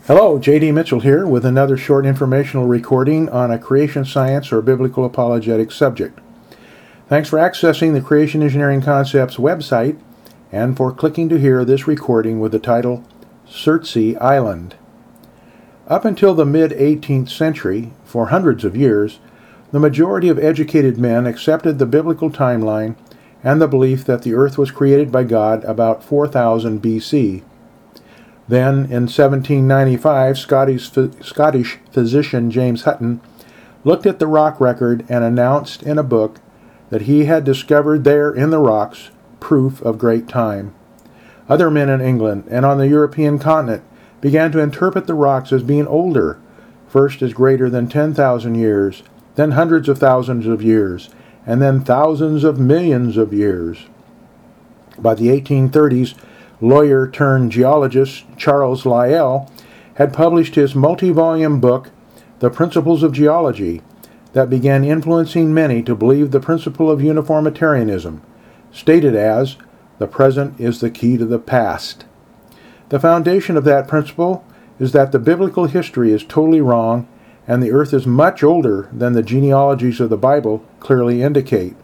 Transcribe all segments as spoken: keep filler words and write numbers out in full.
Hello, J D Mitchell here with another short informational recording on a creation science or biblical apologetic subject. Thanks for accessing the Creation Engineering Concepts website and for clicking to hear this recording with the title Surtsey Island. Up until the mid-eighteenth century, for hundreds of years, the majority of educated men accepted the biblical timeline and the belief that the earth was created by God about four thousand B C. Then, in seventeen ninety-five, Scottish, Scottish physician James Hutton looked at the rock record and announced in a book that he had discovered there in the rocks proof of great time. Other men in England and on the European continent began to interpret the rocks as being older, first as greater than ten thousand years, then hundreds of thousands of years, and then thousands of millions of years. By the eighteen thirties, lawyer-turned-geologist Charles Lyell had published his multi-volume book, The Principles of Geology, that began influencing many to believe the principle of uniformitarianism, stated as, "The present is the key to the past." The foundation of that principle is that the biblical history is totally wrong, and the earth is much older than the genealogies of the Bible clearly indicate.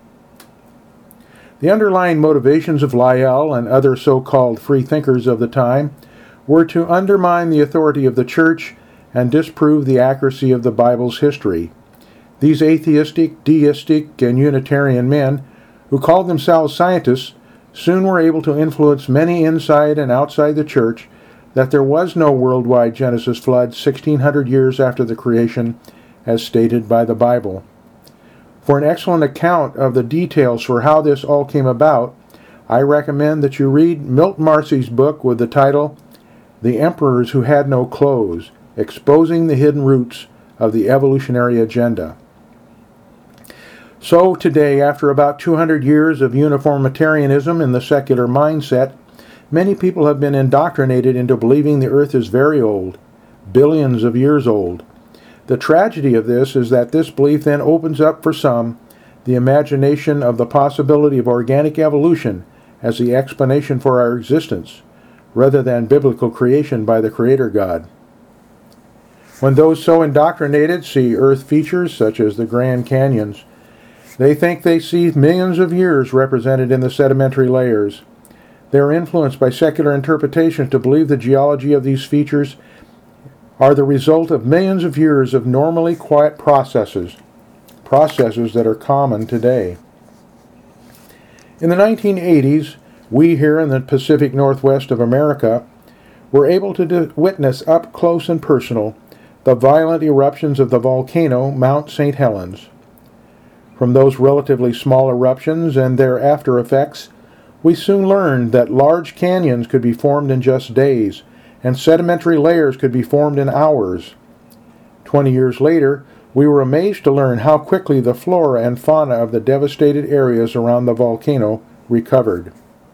The underlying motivations of Lyell and other so-called free thinkers of the time were to undermine the authority of the church and disprove the accuracy of the Bible's history. These atheistic, deistic, and Unitarian men, who called themselves scientists, soon were able to influence many inside and outside the church that there was no worldwide Genesis flood sixteen hundred years after the creation, as stated by the Bible. For an excellent account of the details for how this all came about, I recommend that you read Milt Marcy's book with the title, The Emperors Who Had No Clothes, Exposing the Hidden Roots of the Evolutionary Agenda. So today, after about two hundred years of uniformitarianism in the secular mindset, many people have been indoctrinated into believing the earth is very old, billions of years old. The tragedy of this is that this belief then opens up for some the imagination of the possibility of organic evolution as the explanation for our existence, rather than biblical creation by the Creator God. When those so indoctrinated see earth features such as the Grand Canyons, they think they see millions of years represented in the sedimentary layers. They are influenced by secular interpretations to believe the geology of these features are the result of millions of years of normally quiet processes, processes that are common today. In the nineteen eighties, we here in the Pacific Northwest of America were able to do, witness up close and personal the violent eruptions of the volcano Mount Saint Helens. From those relatively small eruptions and their after effects, we soon learned that large canyons could be formed in just days, and sedimentary layers could be formed in hours. Twenty years later, we were amazed to learn how quickly the flora and fauna of the devastated areas around the volcano recovered.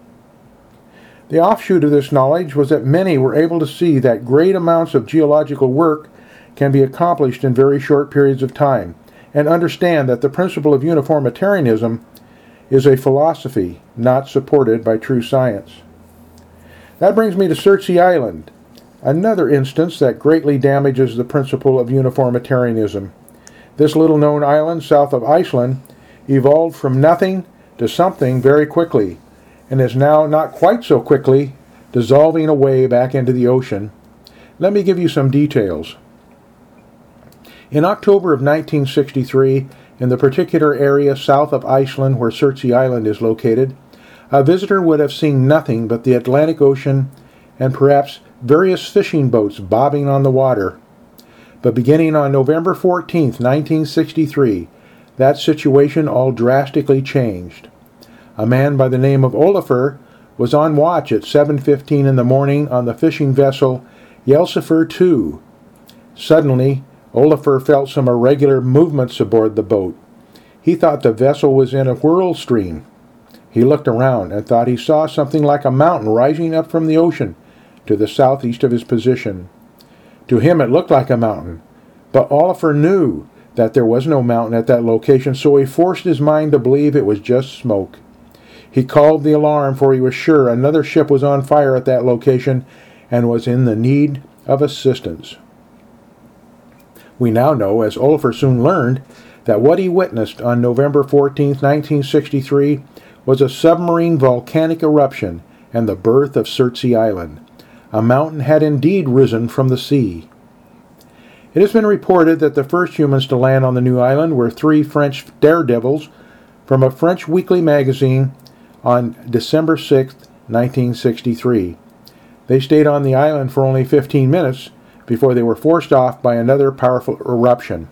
The offshoot of this knowledge was that many were able to see that great amounts of geological work can be accomplished in very short periods of time, and understand that the principle of uniformitarianism is a philosophy not supported by true science. That brings me to Surtsey Island, another instance that greatly damages the principle of uniformitarianism. This little-known island south of Iceland evolved from nothing to something very quickly, and is now not quite so quickly dissolving away back into the ocean. Let me give you some details. In October of nineteen sixty-three, in the particular area south of Iceland where Surtsey Island is located, a visitor would have seen nothing but the Atlantic Ocean and perhaps various fishing boats bobbing on the water. But beginning on November fourteenth, nineteen sixty-three, that situation all drastically changed. A man by the name of Olafur was on watch at seven fifteen in the morning on the fishing vessel Yelsifur two. Suddenly, Olafur felt some irregular movements aboard the boat. He thought the vessel was in a whirl stream. He looked around and thought he saw something like a mountain rising up from the ocean to the southeast of his position. To him it looked like a mountain, but Olafur knew that there was no mountain at that location, so he forced his mind to believe it was just smoke. He called the alarm, for he was sure another ship was on fire at that location and was in the need of assistance. We now know, as Oliver soon learned, that what he witnessed on November fourteenth, nineteen sixty-three was a submarine volcanic eruption and the birth of Surtsey Island. A mountain had indeed risen from the sea. It has been reported that the first humans to land on the new island were three French daredevils from a French weekly magazine on December sixth, nineteen sixty-three. They stayed on the island for only fifteen minutes before they were forced off by another powerful eruption.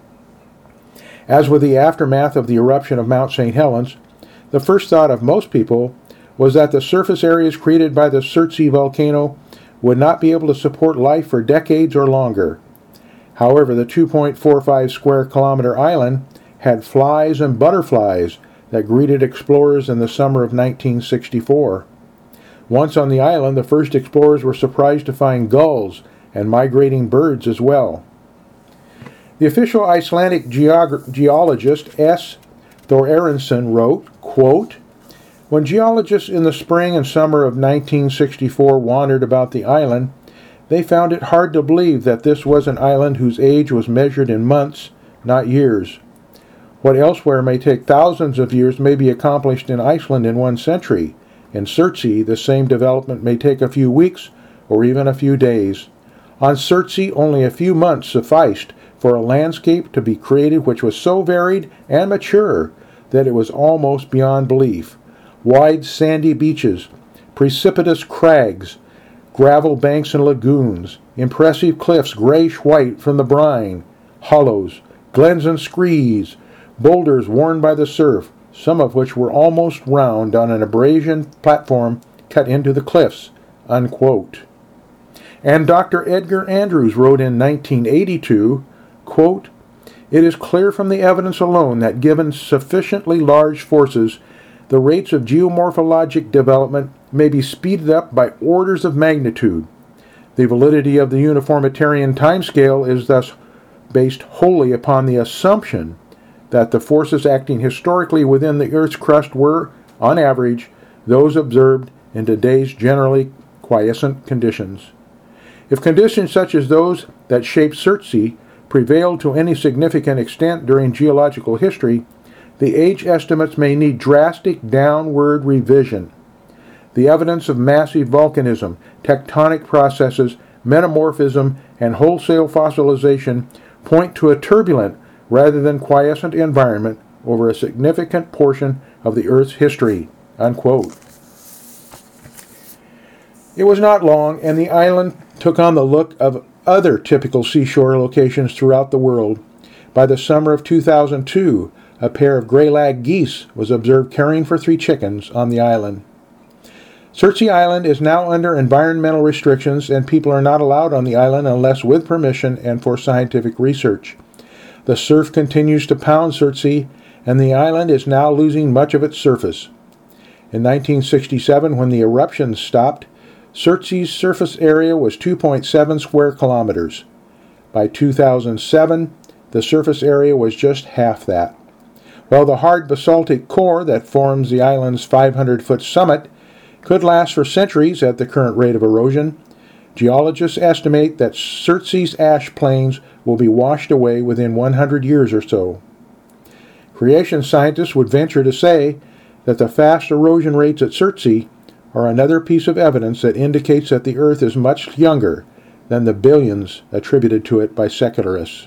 As with the aftermath of the eruption of Mount Saint Helens, the first thought of most people was that the surface areas created by the Surtsey volcano would not be able to support life for decades or longer. However, the two point four five square kilometer island had flies and butterflies that greeted explorers in the summer of nineteen sixty-four. Once on the island, the first explorers were surprised to find gulls and migrating birds as well. The official Icelandic geog- geologist S. Thorarensen wrote, quote, "When geologists in the spring and summer of nineteen sixty-four wandered about the island, they found it hard to believe that this was an island whose age was measured in months, not years. What elsewhere may take thousands of years may be accomplished in Iceland in one century. In Surtsey, the same development may take a few weeks or even a few days. On Surtsey, only a few months sufficed for a landscape to be created which was so varied and mature that it was almost beyond belief. Wide sandy beaches, precipitous crags, gravel banks and lagoons, impressive cliffs grayish-white from the brine, hollows, glens and screes, boulders worn by the surf, some of which were almost round on an abrasion platform cut into the cliffs," unquote. And Doctor Edgar Andrews wrote in nineteen eighty-two, quote, "It is clear from the evidence alone that given sufficiently large forces, the rates of geomorphologic development may be speeded up by orders of magnitude. The validity of the uniformitarian timescale is thus based wholly upon the assumption that the forces acting historically within the Earth's crust were, on average, those observed in today's generally quiescent conditions. If conditions such as those that shaped Surtsey prevailed to any significant extent during geological history, the age estimates may need drastic downward revision. The evidence of massive volcanism, tectonic processes, metamorphism, and wholesale fossilization point to a turbulent rather than quiescent environment over a significant portion of the Earth's history," unquote. It was not long, and the island took on the look of other typical seashore locations throughout the world. By the summer of two thousand two, a pair of gray-lag geese was observed caring for three chickens on the island. Surtsey Island is now under environmental restrictions, and people are not allowed on the island unless with permission and for scientific research. The surf continues to pound Surtsey, and the island is now losing much of its surface. In nineteen sixty-seven, when the eruptions stopped, Surtsey's surface area was two point seven square kilometers. By two thousand seven, the surface area was just half that. While the hard basaltic core that forms the island's five hundred foot summit could last for centuries at the current rate of erosion, geologists estimate that Surtsey's ash plains will be washed away within one hundred years or so. Creation scientists would venture to say that the fast erosion rates at Surtsey are another piece of evidence that indicates that the Earth is much younger than the billions attributed to it by secularists.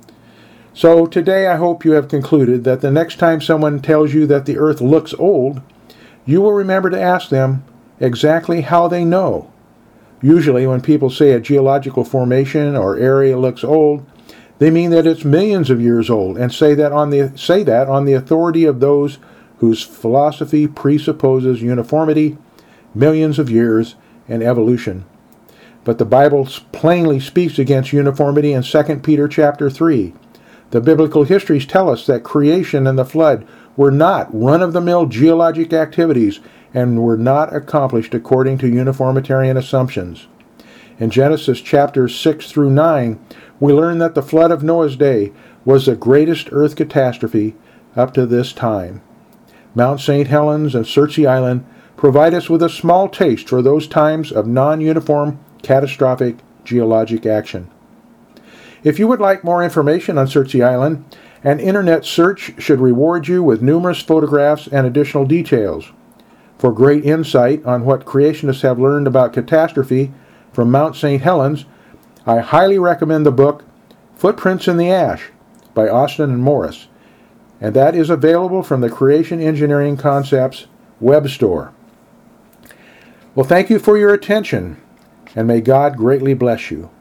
So today I hope you have concluded that the next time someone tells you that the Earth looks old, you will remember to ask them exactly how they know. Usually when people say a geological formation or area looks old, they mean that it's millions of years old, and say that on the say that on the authority of those whose philosophy presupposes uniformity, millions of years, and evolution. But the Bible plainly speaks against uniformity in Second Peter chapter three. The biblical histories tell us that creation and the flood were not run-of-the-mill geologic activities and were not accomplished according to uniformitarian assumptions. In Genesis chapters six through nine, we learn that the flood of Noah's day was the greatest earth catastrophe up to this time. Mount Saint Helens and Surtsey Island provide us with a small taste for those times of non-uniform catastrophic geologic action. If you would like more information on Surtsey Island, an internet search should reward you with numerous photographs and additional details. For great insight on what creationists have learned about catastrophe from Mount Saint Helens, I highly recommend the book Footprints in the Ash by Austin and Morris, and that is available from the Creation Engineering Concepts web store. Well, thank you for your attention, and may God greatly bless you.